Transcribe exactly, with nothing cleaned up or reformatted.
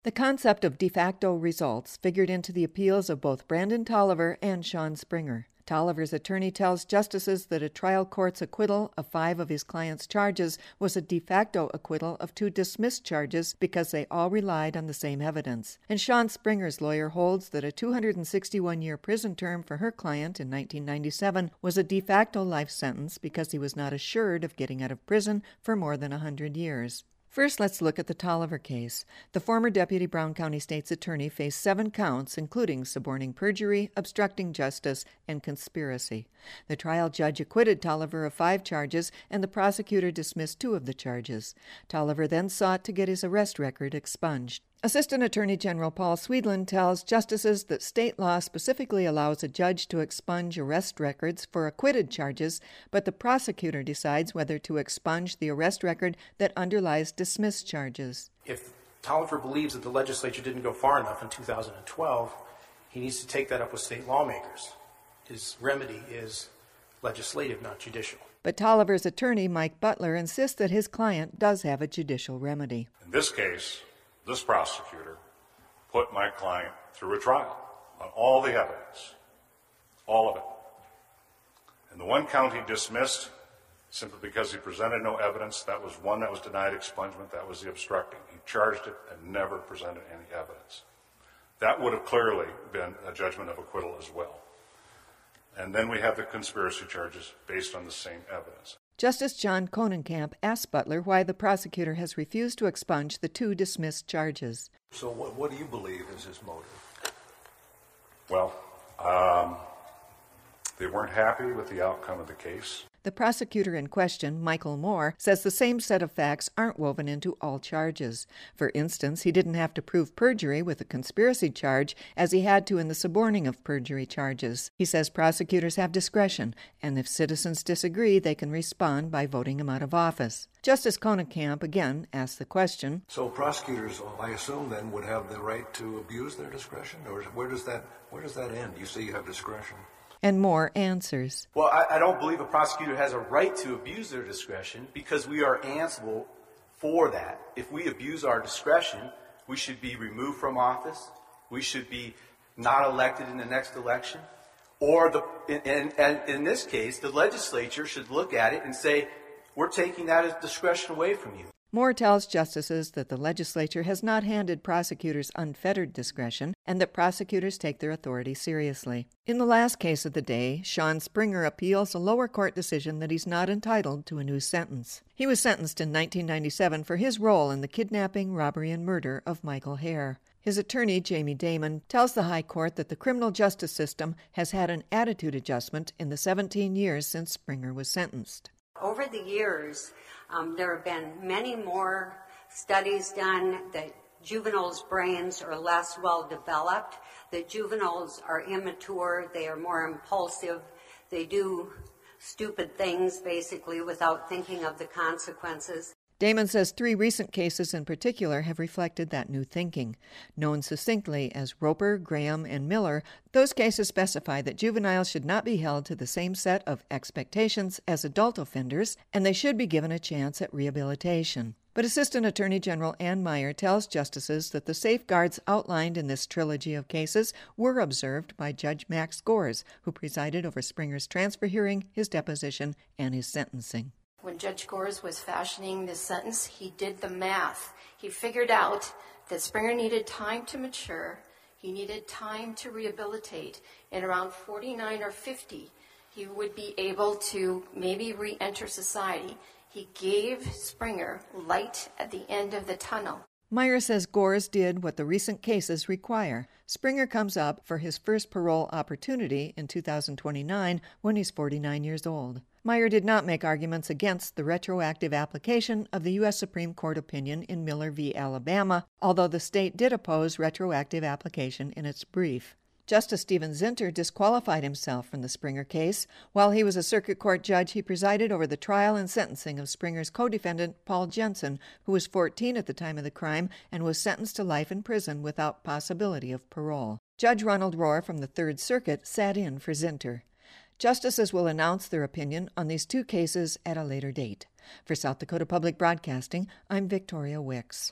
The concept of de facto results figured into the appeals of both Brandon Tolliver and Sean Springer. Tolliver's attorney tells justices that a trial court's acquittal of five of his client's charges was a de facto acquittal of two dismissed charges because they all relied on the same evidence. And Sean Springer's lawyer holds that a two hundred sixty-one year prison term for her client in nineteen ninety-seven was a de facto life sentence because he was not assured of getting out of prison for more than one hundred years. First, let's look at the Tolliver case. The former Deputy Brown County State's Attorney faced seven counts, including suborning perjury, obstructing justice, and conspiracy. The trial judge acquitted Tolliver of five charges, and the prosecutor dismissed two of the charges. Tolliver then sought to get his arrest record expunged. Assistant Attorney General Paul Swedlund tells justices that state law specifically allows a judge to expunge arrest records for acquitted charges, but the prosecutor decides whether to expunge the arrest record that underlies dismissed charges. If Tolliver believes that the legislature didn't go far enough in two thousand twelve, he needs to take that up with state lawmakers. His remedy is legislative, not judicial. But Tolliver's attorney, Mike Butler, insists that his client does have a judicial remedy. In this case, this prosecutor put my client through a trial on all the evidence, all of it. And the one count he dismissed simply because he presented no evidence, that was one that was denied expungement, that was the obstructing. He charged it and never presented any evidence. That would have clearly been a judgment of acquittal as well. And then we have the conspiracy charges based on the same evidence. Justice John Konenkamp asked Butler why the prosecutor has refused to expunge the two dismissed charges. So what, what do you believe is his motive? Well, um, they weren't happy with the outcome of the case. The prosecutor in question, Michael Moore, says the same set of facts aren't woven into all charges. For instance, he didn't have to prove perjury with a conspiracy charge as he had to in the suborning of perjury charges. He says prosecutors have discretion, and if citizens disagree, they can respond by voting him out of office. Justice Konenkamp again asked the question. So prosecutors, I assume then, would have the right to abuse their discretion? Or where does that, where does that end? You say you have discretion. And Moore answers. Well, I, I don't believe a prosecutor has a right to abuse their discretion because we are answerable for that. If we abuse our discretion, we should be removed from office. We should be not elected in the next election. Or, the, in, in, in this case, the legislature should look at it and say, we're taking that discretion away from you. Moore tells justices that the legislature has not handed prosecutors unfettered discretion and that prosecutors take their authority seriously. In the last case of the day, Sean Springer appeals a lower court decision that he's not entitled to a new sentence. He was sentenced in nineteen ninety-seven for his role in the kidnapping, robbery, and murder of Michael Hare. His attorney, Jamie Damon, tells the High Court that the criminal justice system has had an attitude adjustment in the seventeen years since Springer was sentenced. Over the years, um, there have been many more studies done that juveniles' brains are less well developed, that juveniles are immature, they are more impulsive, they do stupid things basically without thinking of the consequences. Damon says three recent cases in particular have reflected that new thinking. Known succinctly as Roper, Graham, and Miller, those cases specify that juveniles should not be held to the same set of expectations as adult offenders, and they should be given a chance at rehabilitation. But Assistant Attorney General Ann Meyer tells justices that the safeguards outlined in this trilogy of cases were observed by Judge Max Gores, who presided over Springer's transfer hearing, his deposition, and his sentencing. When Judge Gores was fashioning this sentence, he did the math. He figured out that Springer needed time to mature, he needed time to rehabilitate. In around forty-nine or fifty, he would be able to maybe re-enter society. He gave Springer light at the end of the tunnel. Meyer says Gores did what the recent cases require. Springer comes up for his first parole opportunity in two thousand twenty-nine when he's forty-nine years old. Meyer did not make arguments against the retroactive application of the U S Supreme Court opinion in Miller v. Alabama, although the state did oppose retroactive application in its brief. Justice Stephen Zinter disqualified himself from the Springer case. While he was a circuit court judge, he presided over the trial and sentencing of Springer's co-defendant, Paul Jensen, who was fourteen at the time of the crime and was sentenced to life in prison without possibility of parole. Judge Ronald Rohr from the Third Circuit sat in for Zinter. Justices will announce their opinion on these two cases at a later date. For South Dakota Public Broadcasting, I'm Victoria Wicks.